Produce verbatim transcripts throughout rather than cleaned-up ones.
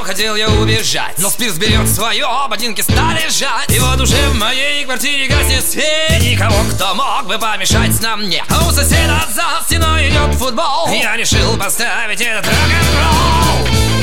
хотел я убежать, но спирт берет свое, ботинки стали сжать. И вот уже в моей квартире гаснет свет, и никого, кто мог бы помешать нам, нет. А у соседа за стеной идет футбол, я решил поставить этот рок-н-ролл.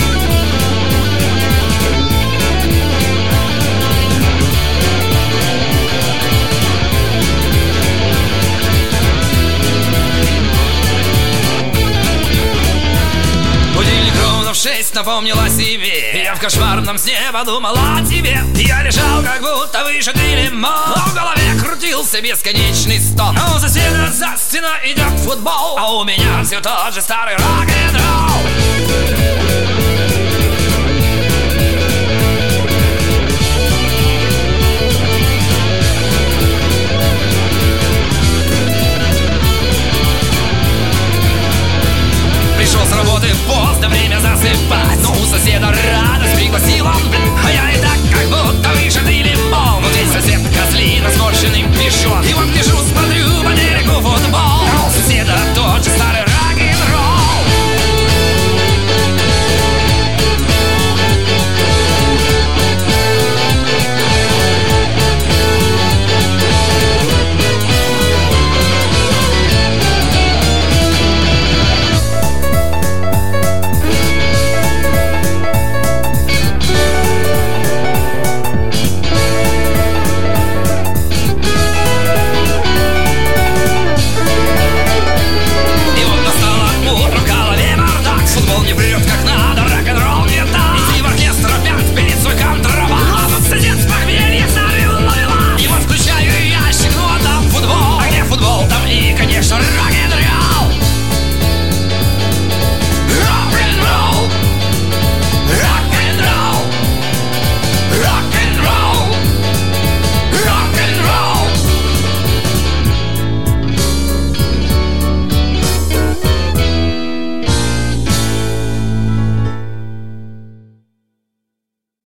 Шесть напомнил о себе. Я в кошмарном сне подумал о тебе. Я лежал как будто выше лимон, а в голове крутился бесконечный стон. А у соседа за стеной идет футбол, а у меня все тот же старый рок-н-ролл. Пришел с работы поздно, время засыпать, но у соседа радость пригласил он, а я и так как будто вышитый лимон. Вот здесь сосед козлина, сморщенным пешон.